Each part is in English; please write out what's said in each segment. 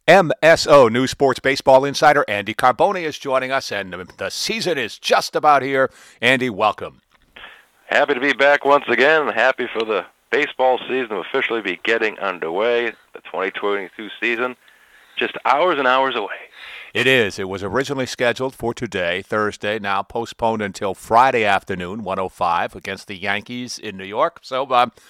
MSO News Sports Baseball Insider Andy Carboni is joining us, and the season is just about here. Andy, welcome. Happy to be back once again. Happy for the baseball season to officially be getting underway. The 2022 season, just hours and hours away. It is. It was originally scheduled for today, Thursday, now postponed until Friday afternoon, 1:05, against the Yankees in New York. So,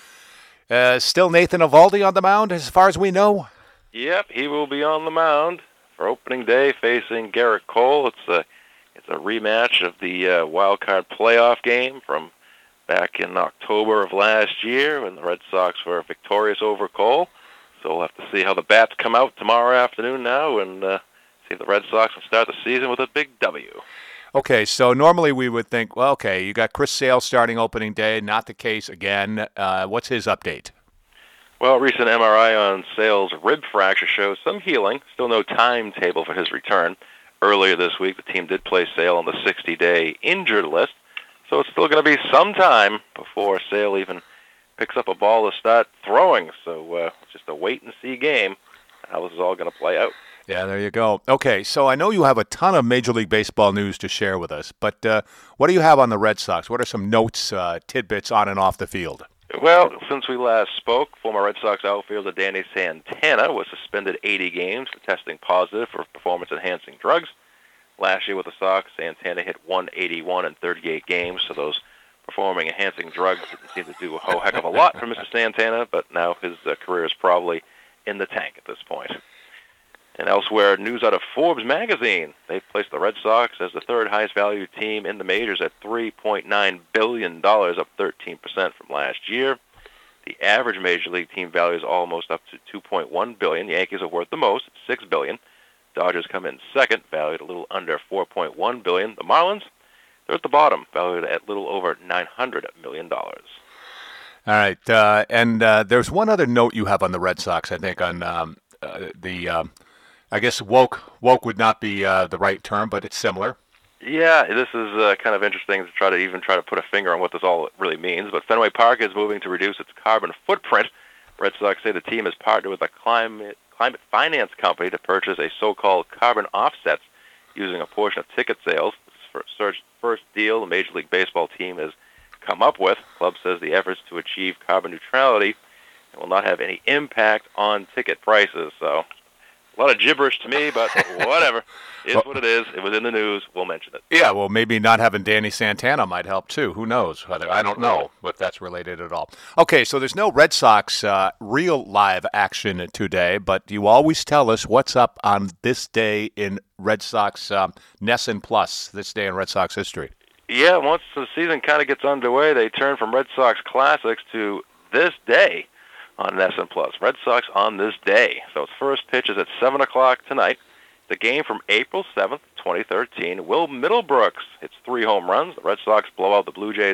still Nathan Eovaldi on the mound, as far as we know? Yep, he will be on the mound for opening day facing Gerrit Cole. It's a rematch of the wild card playoff game from back in October of last year when the Red Sox were victorious over Cole. So we'll have to see how the bats come out tomorrow afternoon now and see if the Red Sox can start the season with a big W. Okay, so normally we would think, well, okay, you got Chris Sale starting opening day. Not the case again. What's his update? Well, a recent MRI on Sale's rib fracture shows some healing. Still no timetable for his return. Earlier this week, the team did place Sale on the 60-day injured list. So it's still going to be some time before Sale even picks up a ball to start throwing. So it's just a wait-and-see game how this is all going to play out. Yeah, there you go. Okay, so I know you have a ton of Major League Baseball news to share with us, but what do you have on the Red Sox? What are some notes, tidbits on and off the field? Well, since we last spoke, former Red Sox outfielder Danny Santana was suspended 80 games for testing positive for performance-enhancing drugs. Last year with the Sox, Santana hit 181 in 38 games, so those performing-enhancing drugs didn't seem to do a whole heck of a lot for Mr. Santana, but now his career is probably in the tank at this point. And elsewhere, news out of Forbes magazine. They placed the Red Sox as the third highest valued team in the majors at $3.9 billion, up 13% from last year. The average major league team value is almost up to $2.1 billion. The Yankees are worth the most at $6 billion. Dodgers come in second, valued a little under $4.1 billion. The Marlins, they're at the bottom, valued at a little over $900 million. All right, and there's one other note you have on the Red Sox, I think, on I guess woke would not be the right term, but it's similar. Yeah, this is kind of interesting to try to put a finger on what this all really means. But Fenway Park is moving to reduce its carbon footprint. Red Sox say the team has partnered with a climate finance company to purchase a so-called carbon offsets using a portion of ticket sales. This is the first deal the Major League Baseball team has come up with. The club says the efforts to achieve carbon neutrality will not have any impact on ticket prices. So a lot of gibberish to me, but whatever. It's what it is. It was in the news. We'll mention it. Yeah, well, maybe not having Danny Santana might help, too. Who knows? I don't know if that's related at all. Okay, so there's no Red Sox real live action today, but you always tell us what's up on this day in Red Sox NESN Plus, this day in Red Sox history. Yeah, once the season kind of gets underway, they turn from Red Sox Classics to this day on NESN Plus. Red Sox on this day. So its first pitch is at 7 o'clock tonight. The game from April 7th, 2013. Will Middlebrooks hits 3 home runs. The Red Sox blow out the Blue Jays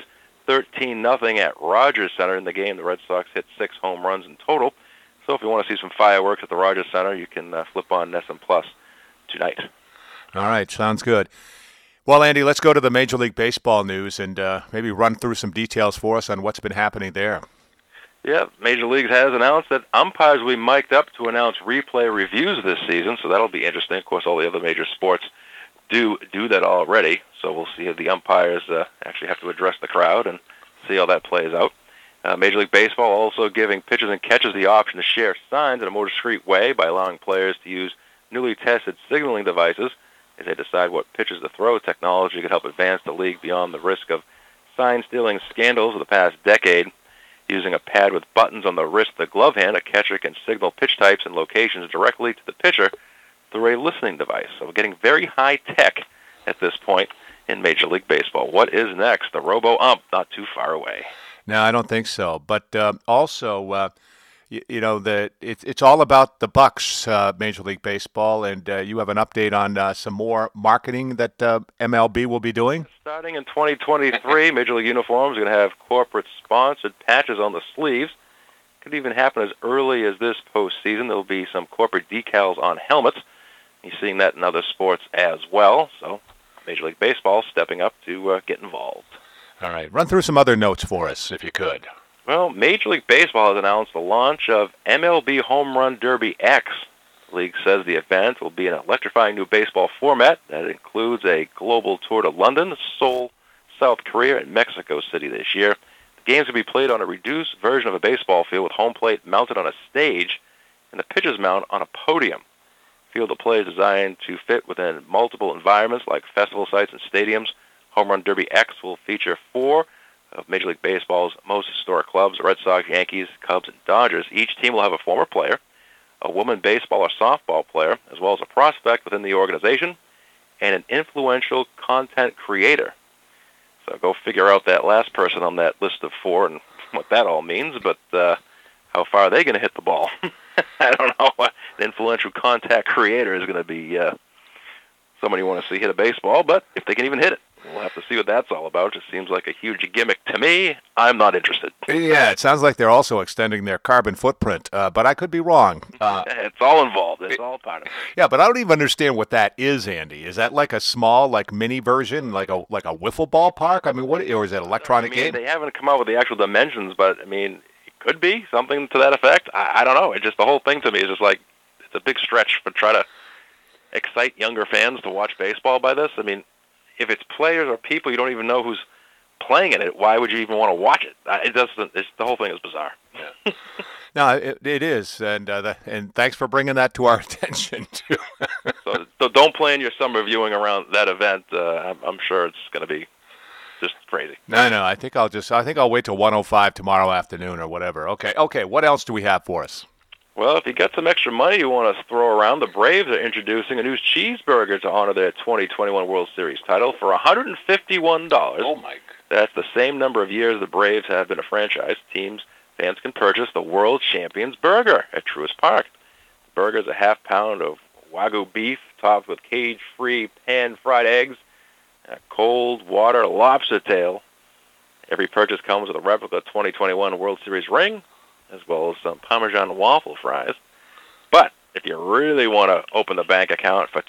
13-0 at Rogers Center. In the game, the Red Sox hit 6 home runs in total. So if you want to see some fireworks at the Rogers Center, you can flip on NESN Plus tonight. All right, sounds good. Well, Andy, let's go to the Major League Baseball news and maybe run through some details for us on what's been happening there. Yeah, Major League has announced that umpires will be mic'd up to announce replay reviews this season, so that'll be interesting. Of course, all the other major sports do that already, so we'll see if the umpires actually have to address the crowd and see how that plays out. Major League Baseball also giving pitchers and catchers the option to share signs in a more discreet way by allowing players to use newly tested signaling devices as they decide what pitches to throw. Technology could help advance the league beyond the risk of sign-stealing scandals of the past decade. Using a pad with buttons on the wrist of the glove hand, a catcher can signal pitch types and locations directly to the pitcher through a listening device. So we're getting very high-tech at this point in Major League Baseball. What is next? The robo-ump, not too far away. No, I don't think so. But also, it's all about the Bucks, Major League Baseball, and you have an update on some more marketing that MLB will be doing? Starting in 2023, Major League uniforms are going to have corporate-sponsored patches on the sleeves. Could even happen as early as this postseason. There will be some corporate decals on helmets. You're seeing that in other sports as well. So Major League Baseball stepping up to get involved. All right. Run through some other notes for us, if you could. Well, Major League Baseball has announced the launch of MLB Home Run Derby X The league says the event will be an electrifying new baseball format that includes a global tour to London, Seoul, South Korea, and Mexico City this year. The games will be played on a reduced version of a baseball field with home plate mounted on a stage and the pitcher's mound on a podium. Field of play is designed to fit within multiple environments like festival sites and stadiums. Home Run Derby X will feature 4 of Major League Baseball's most historic clubs, the Red Sox, Yankees, Cubs, and Dodgers. Each team will have a former player, a woman baseball or softball player, as well as a prospect within the organization, and an influential content creator. So go figure out that last person on that list of 4 and what that all means, but how far are they going to hit the ball? I don't know. An influential contact creator is going to be someone you want to see hit a baseball, but if they can even hit it, we'll have to see what that's all about. It just seems like a huge gimmick to me. I'm not interested. Yeah, it sounds like they're also extending their carbon footprint, but I could be wrong. It's all involved. It's all part of it. Yeah, but I don't even understand what that is, Andy. Is that like a small, like mini version, like a wiffle ball park? I mean, what? Or is it electronic game? They haven't come out with the actual dimensions, but I mean, it could be something to that effect. I don't know. It just the whole thing to me is just like it's a big stretch for try to excite younger fans to watch baseball by this. I mean, if it's players or people you don't even know who's playing in it, why would you even want to watch it? It doesn't. The whole thing is bizarre. Yeah. No, it is, and thanks for bringing that to our attention too. so don't plan your summer viewing around that event. I'm sure it's going to be just crazy. No, I think I'll wait till 1:05 tomorrow afternoon or whatever. Okay. What else do we have for us? Well, if you got some extra money you want to throw around, the Braves are introducing a new cheeseburger to honor their 2021 World Series title for $151. Oh, my. That's the same number of years the Braves have been a franchise. Fans can purchase the World Champions Burger at Truist Park. The burger is a half pound of Wagyu beef topped with cage-free pan-fried eggs and a cold water lobster tail. Every purchase comes with a replica 2021 World Series ring, as well as some Parmesan waffle fries. But if you really want to open the bank account for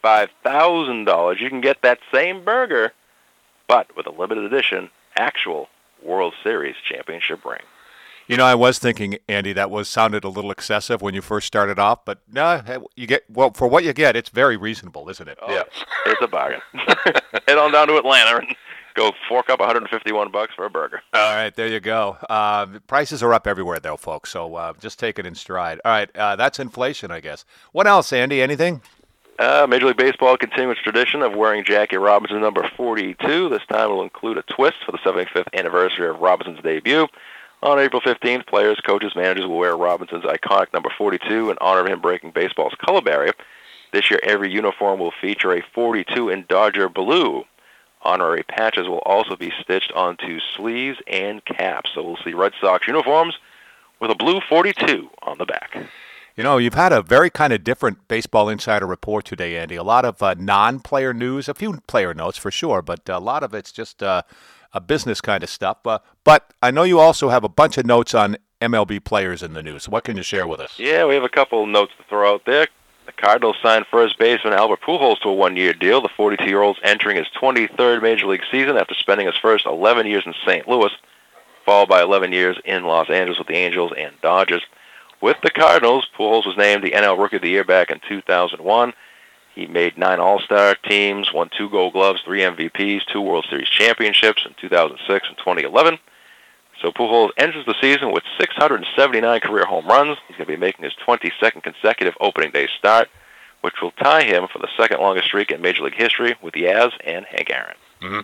$25,000, you can get that same burger, but with a limited edition actual World Series championship ring. You know, I was thinking, Andy, that sounded a little excessive when you first started off, but no, for what you get, it's very reasonable, isn't it? Oh, yeah, it's a bargain. Head on down to Atlanta and go fork up $151 for a burger. All right, there you go. Prices are up everywhere, though, folks, so just take it in stride. All right, that's inflation, I guess. What else, Andy? Anything? Major League Baseball continues its tradition of wearing Jackie Robinson number 42. This time will include a twist for the 75th anniversary of Robinson's debut. On April 15th, players, coaches, managers will wear Robinson's iconic number 42 in honor of him breaking baseball's color barrier. This year, every uniform will feature a 42 in Dodger blue. Honorary patches will also be stitched onto sleeves and caps, so we'll see Red Sox uniforms with a blue 42 on the back. You know, you've had a very kind of different Baseball Insider report today, Andy. A lot of non-player news, a few player notes for sure, but a lot of it's just a business kind of stuff. But I know you also have a bunch of notes on MLB players in the news. What can you share with us? Yeah, we have a couple of notes to throw out there. The Cardinals signed first baseman Albert Pujols to a one-year deal. The 42-year-old's entering his 23rd Major League season after spending his first 11 years in St. Louis, followed by 11 years in Los Angeles with the Angels and Dodgers. With the Cardinals, Pujols was named the NL Rookie of the Year back in 2001. He made 9 All-Star teams, won 2 Gold Gloves, 3 MVPs, 2 World Series championships in 2006 and 2011. So Pujols enters the season with 679 career home runs. He's going to be making his 22nd consecutive opening day start, which will tie him for the second longest streak in Major League history with Yaz and Hank Aaron. Mm-hmm.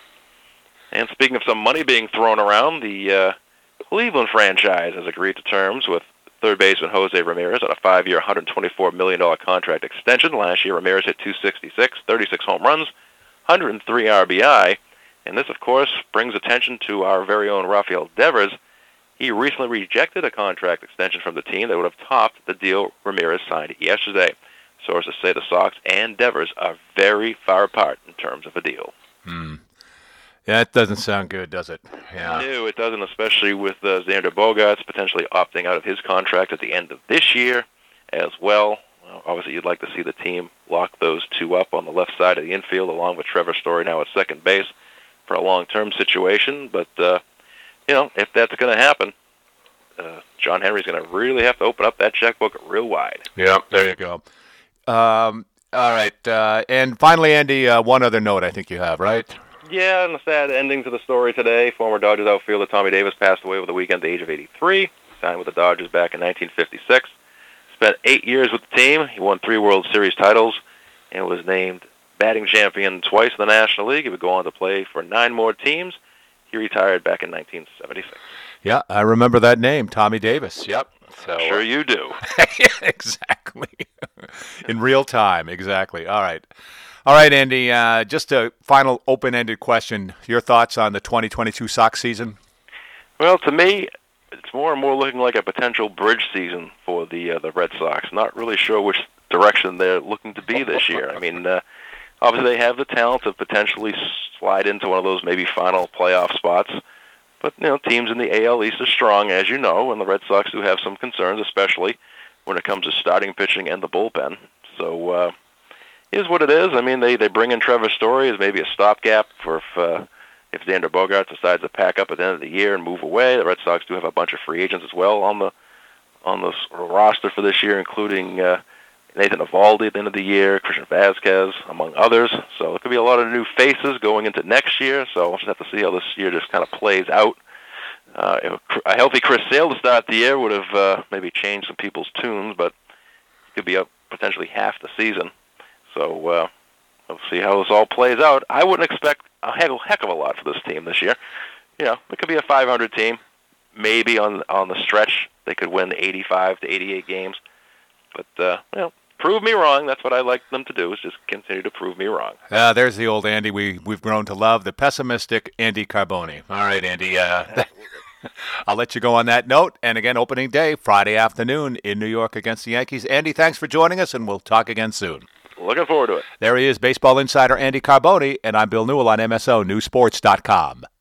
And speaking of some money being thrown around, the Cleveland franchise has agreed to terms with third baseman Jose Ramirez on a 5-year, $124 million contract extension. Last year, Ramirez hit .266, 36 home runs, 103 RBI. And this, of course, brings attention to our very own Rafael Devers. He recently rejected a contract extension from the team that would have topped the deal Ramirez signed yesterday. Sources say the Sox and Devers are very far apart in terms of a deal. Yeah, that doesn't sound good, does it? Yeah. No, it doesn't, especially with Xander Bogaerts potentially opting out of his contract at the end of this year as well. Obviously, you'd like to see the team lock those two up on the left side of the infield, along with Trevor Story now at second base for a long-term situation. But, if that's going to happen, John Henry's going to really have to open up that checkbook real wide. Yeah, there you go. All right. And finally, Andy, one other note I think you have, right? Yeah, and a sad ending to the story today. Former Dodgers outfielder Tommy Davis passed away over the weekend at the age of 83. Signed with the Dodgers back in 1956. Spent 8 years with the team. He won 3 World Series titles and was named batting champion twice in the National League. He would go on to play for 9 more teams. He retired back in 1976. Yeah, I remember that name, Tommy Davis. Yep. So, sure you do. Exactly. In real time, exactly. All right. All right, Andy, just a final open-ended question. Your thoughts on the 2022 Sox season? Well, to me, it's more and more looking like a potential bridge season for the Red Sox. Not really sure which direction they're looking to be this year. I mean, obviously they have the talent to potentially slide into one of those maybe final playoff spots. But, teams in the AL East are strong, as you know, and the Red Sox do have some concerns, especially when it comes to starting pitching and the bullpen. So, is what it is. I mean, they bring in Trevor Story as maybe a stopgap for if Xander Bogaerts decides to pack up at the end of the year and move away. The Red Sox do have a bunch of free agents as well on the roster for this year, including Nathan Eovaldi at the end of the year, Christian Vasquez, among others. So there could be a lot of new faces going into next year. So we'll just have to see how this year just kind of plays out. A healthy Chris Sale to start the year would have maybe changed some people's tunes, but it could be up potentially half the season. So we'll see how this all plays out. I wouldn't expect a heck of a lot for this team this year. It could be a 500 team. Maybe on the stretch they could win 85 to 88 games. But, prove me wrong. That's what I like them to do, is just continue to prove me wrong. There's the old Andy we've grown to love, the pessimistic Andy Carboni. All right, Andy. I'll let you go on that note. And again, opening day, Friday afternoon in New York against the Yankees. Andy, thanks for joining us, and we'll talk again soon. Looking forward to it. There he is, baseball insider Andy Carboni, and I'm Bill Newell on MSO Newsports.com.